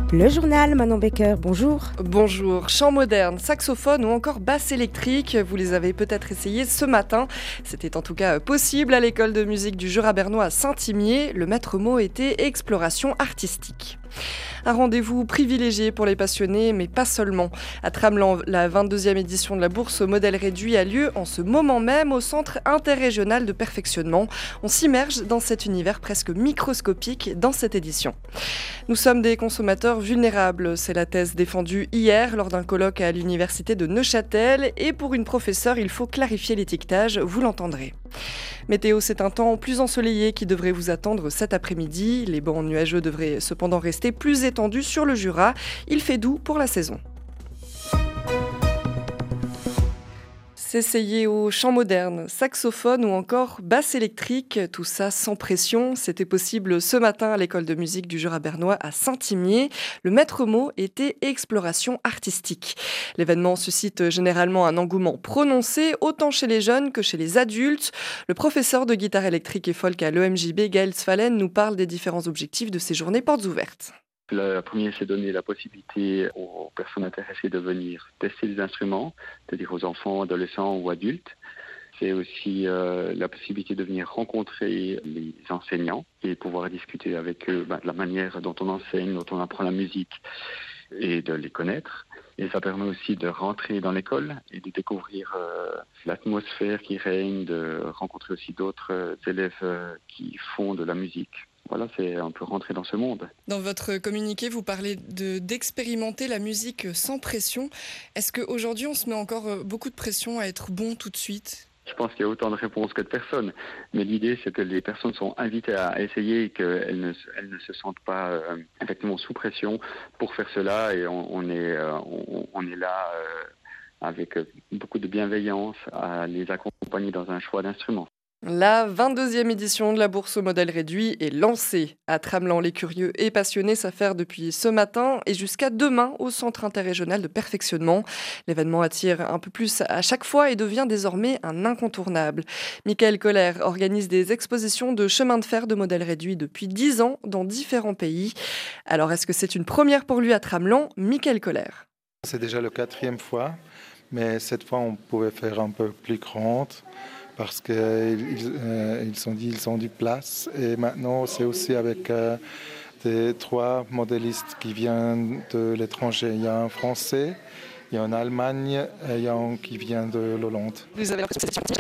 Le journal, Manon Becker, bonjour. Bonjour, chant moderne, saxophone ou encore basse électrique, vous les avez peut-être essayés ce matin. C'était en tout cas possible à l'école de musique du Jura bernois à Saint-Imier. Le maître mot était exploration artistique. Un rendez-vous privilégié pour les passionnés, mais pas seulement. À Tramelan, la 22e édition de la bourse au modèle réduit a lieu en ce moment même au Centre interrégional de perfectionnement. On s'immerge dans cet univers presque microscopique dans cette édition. Nous sommes des consommateurs vulnérables, c'est la thèse défendue hier lors d'un colloque à l'université de Neuchâtel. Et pour une professeure, il faut clarifier l'étiquetage, vous l'entendrez. Météo, c'est un temps plus ensoleillé qui devrait vous attendre cet après-midi. Les bancs nuageux devraient cependant rester plus étendus sur le Jura. Il fait doux pour la saison. S'essayer au chant moderne, saxophone ou encore basse électrique, tout ça sans pression. C'était possible ce matin à l'école de musique du Jura bernois à Saint-Imier. Le maître mot était exploration artistique. L'événement suscite généralement un engouement prononcé, autant chez les jeunes que chez les adultes. Le professeur de guitare électrique et folk à l'EMJB, Gaël Sfalen, nous parle des différents objectifs de ces journées portes ouvertes. La première, c'est donner la possibilité aux personnes intéressées de venir tester des instruments, c'est-à-dire aux enfants, adolescents ou adultes. C'est aussi la possibilité de venir rencontrer les enseignants et pouvoir discuter avec eux de la manière dont on enseigne, dont on apprend la musique et de les connaître. Et ça permet aussi de rentrer dans l'école et de découvrir l'atmosphère qui règne, de rencontrer aussi d'autres élèves qui font de la musique. Voilà, c'est un peu rentrer dans ce monde. Dans votre communiqué, vous parlez d'expérimenter la musique sans pression. Est-ce qu'aujourd'hui, on se met encore beaucoup de pression à être bon tout de suite ? Je pense qu'il y a autant de réponses que de personnes. Mais l'idée, c'est que les personnes sont invitées à essayer et qu'elles ne se sentent pas effectivement sous pression pour faire cela. Et on est là avec beaucoup de bienveillance à les accompagner dans un choix d'instruments. La 22e édition de la bourse au modèle réduit est lancée. À Tramelan, les curieux et passionnés s'affairent depuis ce matin et jusqu'à demain au Centre interrégional de perfectionnement. L'événement attire un peu plus à chaque fois et devient désormais un incontournable. Michael Koller organise des expositions de chemin de fer de modèle réduit depuis 10 ans dans différents pays. Alors, est-ce que c'est une première pour lui à Tramelan ? Michael Koller. C'est déjà la 4e fois, mais cette fois on pouvait faire un peu plus grande. Parce ils ont du place. Et maintenant, c'est aussi avec des 3 modélistes qui viennent de l'étranger. Il y a un Français, il y a un Allemagne et il y a un qui vient de l'Hollande. Vous avez l'impression que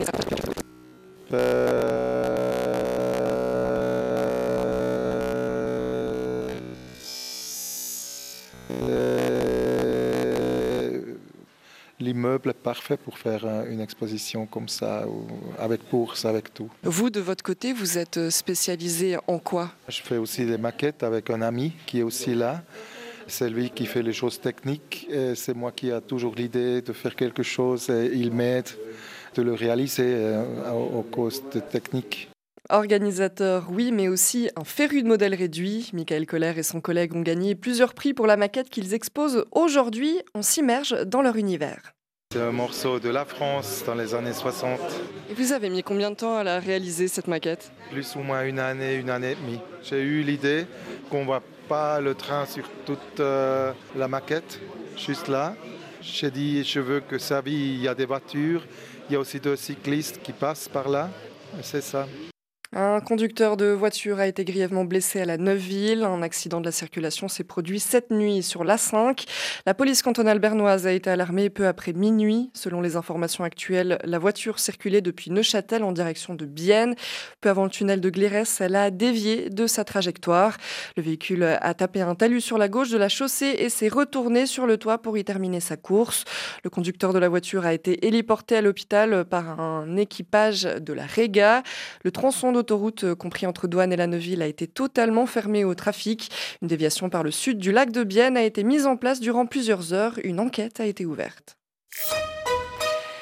L'immeuble est parfait pour faire une exposition comme ça, avec bourse, avec tout. Vous, de votre côté, vous êtes spécialisé en quoi ? Je fais aussi des maquettes avec un ami qui est aussi là. C'est lui qui fait les choses techniques. Et c'est moi qui ai toujours l'idée de faire quelque chose et il m'aide de le réaliser aux causes de technique. Organisateur, oui, mais aussi un féru de modèle réduit. Michael Koller et son collègue ont gagné plusieurs prix pour la maquette qu'ils exposent aujourd'hui. On s'immerge dans leur univers. C'est un morceau de la France dans les années 60. Et vous avez mis combien de temps à la réaliser, cette maquette ? Plus ou moins une année et demie. J'ai eu l'idée qu'on ne voit pas le train sur toute la maquette, juste là. J'ai dit, je veux que ça vienne, il y a des voitures, il y a aussi 2 cyclistes qui passent par là. Et c'est ça. Un conducteur de voiture a été grièvement blessé à la Neuville. Un accident de la circulation s'est produit cette nuit sur l'A5. La police cantonale bernoise a été alarmée peu après minuit. Selon les informations actuelles, la voiture circulait depuis Neuchâtel en direction de Bienne. Peu avant le tunnel de Glérès, elle a dévié de sa trajectoire. Le véhicule a tapé un talus sur la gauche de la chaussée et s'est retourné sur le toit pour y terminer sa course. Le conducteur de la voiture a été héliporté à l'hôpital par un équipage de la Réga. Le tronçon d'autoroute compris entre Douane et la Neuville a été totalement fermé au trafic. Une déviation par le sud du lac de Bienne a été mise en place durant plusieurs heures. Une enquête a été ouverte.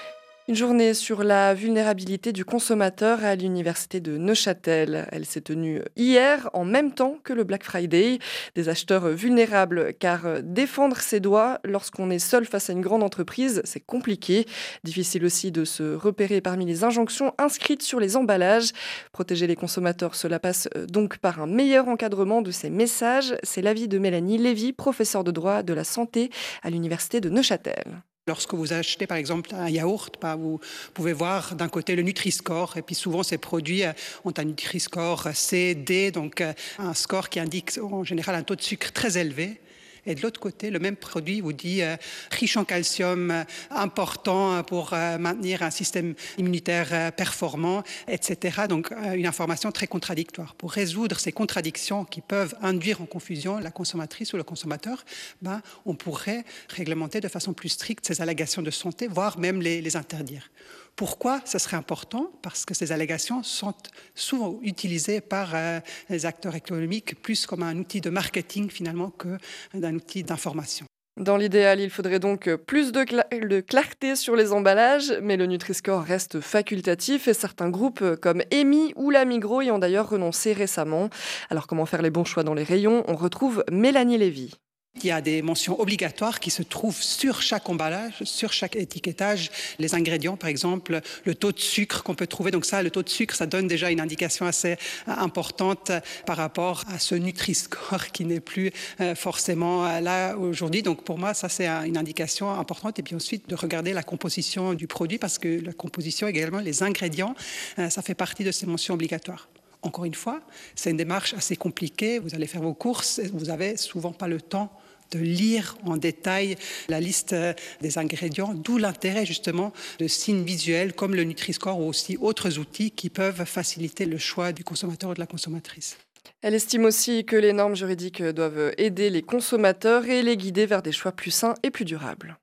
Une journée sur la vulnérabilité du consommateur à l'université de Neuchâtel. Elle s'est tenue hier en même temps que le Black Friday. Des acheteurs vulnérables car défendre ses droits lorsqu'on est seul face à une grande entreprise, c'est compliqué. Difficile aussi de se repérer parmi les injonctions inscrites sur les emballages. Protéger les consommateurs, cela passe donc par un meilleur encadrement de ces messages. C'est l'avis de Mélanie Lévy, professeure de droit de la santé à l'université de Neuchâtel. Lorsque vous achetez par exemple un yaourt, vous pouvez voir d'un côté le Nutri-Score et puis souvent ces produits ont un Nutri-Score C, D, donc un score qui indique en général un taux de sucre très élevé. Et de l'autre côté, le même produit vous dit riche en calcium, important pour maintenir un système immunitaire performant, etc. Donc une information très contradictoire. Pour résoudre ces contradictions qui peuvent induire en confusion la consommatrice ou le consommateur, on pourrait réglementer de façon plus stricte ces allégations de santé, voire même les interdire. Pourquoi ce serait important? Parce que ces allégations sont souvent utilisées par les acteurs économiques plus comme un outil de marketing finalement que d'un outil d'information. Dans l'idéal, il faudrait donc plus de clarté sur les emballages, mais le Nutri-Score reste facultatif et certains groupes comme EMI ou la Migros y ont d'ailleurs renoncé récemment. Alors comment faire les bons choix dans les rayons? On retrouve Mélanie Lévy. Il y a des mentions obligatoires qui se trouvent sur chaque emballage, sur chaque étiquetage. Les ingrédients, par exemple, le taux de sucre qu'on peut trouver. Donc ça, le taux de sucre, ça donne déjà une indication assez importante par rapport à ce Nutri-Score qui n'est plus forcément là aujourd'hui. Donc pour moi, ça, c'est une indication importante. Et puis ensuite, de regarder la composition du produit parce que la composition, également, les ingrédients, ça fait partie de ces mentions obligatoires. Encore une fois, c'est une démarche assez compliquée. Vous allez faire vos courses, vous n'avez souvent pas le temps de lire en détail la liste des ingrédients, d'où l'intérêt justement de signes visuels comme le Nutri-Score ou aussi autres outils qui peuvent faciliter le choix du consommateur ou de la consommatrice. Elle estime aussi que les normes juridiques doivent aider les consommateurs et les guider vers des choix plus sains et plus durables.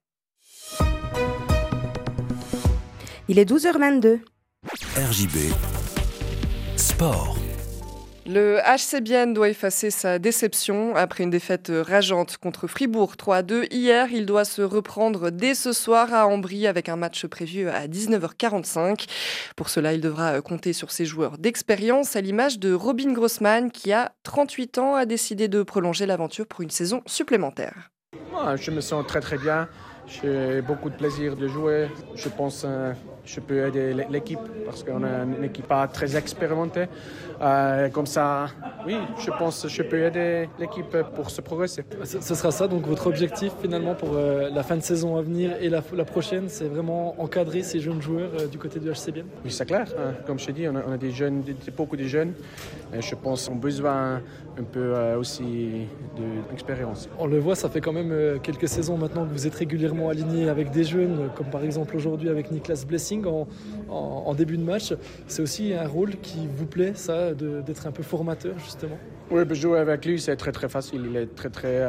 Il est 12h22. RJB Sport. Le HC Bienne doit effacer sa déception. Après une défaite rageante contre Fribourg 3-2 hier, il doit se reprendre dès ce soir à Ambry avec un match prévu à 19h45. Pour cela, il devra compter sur ses joueurs d'expérience à l'image de Robin Grossman qui a 38 ans a décidé de prolonger l'aventure pour une saison supplémentaire. Je me sens très très bien. J'ai beaucoup de plaisir de jouer. Je pense que je peux aider l'équipe parce qu'on a une équipe pas très expérimentée. Comme ça, oui, je pense que je peux aider l'équipe pour se progresser. Ce sera ça, donc votre objectif finalement pour la fin de saison à venir et la prochaine, c'est vraiment encadrer ces jeunes joueurs du côté du HC Bienne? Oui, c'est clair. Comme je t'ai dit, on a des jeunes, beaucoup de jeunes. Et je pense qu'on a besoin un peu aussi d'expérience. On le voit, ça fait quand même quelques saisons maintenant que vous êtes régulièrement aligné avec des jeunes, comme par exemple aujourd'hui avec Niklas Blessing en début de match. C'est aussi un rôle qui vous plaît, ça, d'être un peu formateur justement? Oui, jouer avec lui, c'est très très facile. Il est très très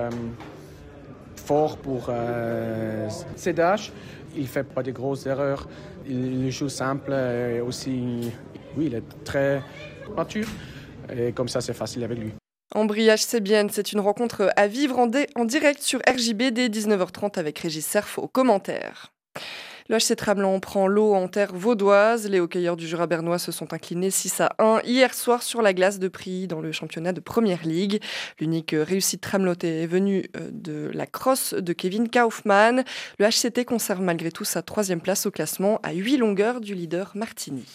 fort pour ses âges. Il ne fait pas de grosses erreurs. Il joue simple et aussi, oui, il est très mature. Et comme ça, c'est facile avec lui. Ambry HC Bienne, c'est une rencontre à vivre en direct sur RJB dès 19h30 avec Régis Serf aux commentaires. Le HC Tramelan prend l'eau en terre vaudoise. Les hockeyeurs du Jura bernois se sont inclinés 6-1 hier soir sur la glace de Prilly dans le championnat de Première Ligue. L'unique réussite tramelotaise est venue de la crosse de Kevin Kaufmann. Le HCT conserve malgré tout sa 3e place au classement à 8 longueurs du leader Martini.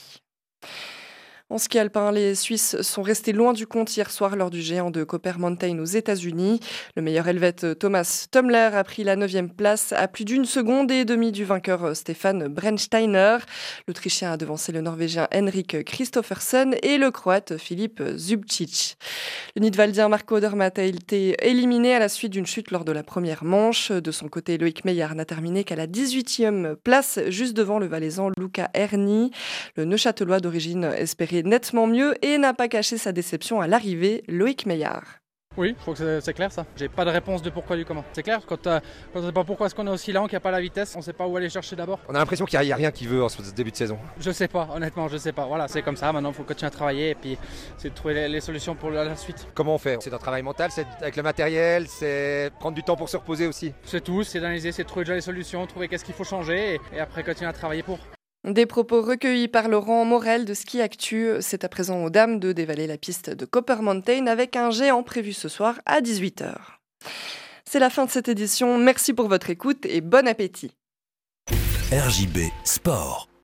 En ski alpin, les Suisses sont restés loin du compte hier soir lors du géant de Copper Mountain aux États-Unis. Le meilleur Helvète Thomas Tummler a pris la 9e place à plus d'1 seconde et demie du vainqueur Stefan Brennsteiner. L'Autrichien a devancé le Norvégien Henrik Kristoffersen et le Croate Filip Zubcic. Le Nidwaldien Marco Odermatt a été éliminé à la suite d'une chute lors de la première manche. De son côté, Loïc Meillard n'a terminé qu'à la 18e place, juste devant le Valaisan Luca Erni. Le Neuchâtelois d'origine espérait nettement mieux et n'a pas caché sa déception à l'arrivée, Loïc Meillard. Oui, je crois que c'est clair ça. J'ai pas de réponse de pourquoi du comment. C'est clair, quand on sait pas pourquoi est-ce qu'on est aussi lent, qu'il n'y a pas la vitesse, on sait pas où aller chercher d'abord. On a l'impression qu'il n'y a rien qui veut en ce début de saison. Je sais pas, honnêtement, je sais pas. Voilà, c'est comme ça, maintenant il faut continuer à travailler et puis c'est de trouver les solutions pour la suite. Comment on fait? C'est un travail mental, c'est avec le matériel, c'est prendre du temps pour se reposer aussi. C'est tout, c'est d'analyser, c'est de trouver déjà les solutions, trouver qu'est-ce qu'il faut changer et après continuer à travailler pour. Des propos recueillis par Laurent Morel de Ski Actu. C'est à présent aux dames de dévaler la piste de Copper Mountain avec un géant prévu ce soir à 18h. C'est la fin de cette édition. Merci pour votre écoute et bon appétit. RJB Sport.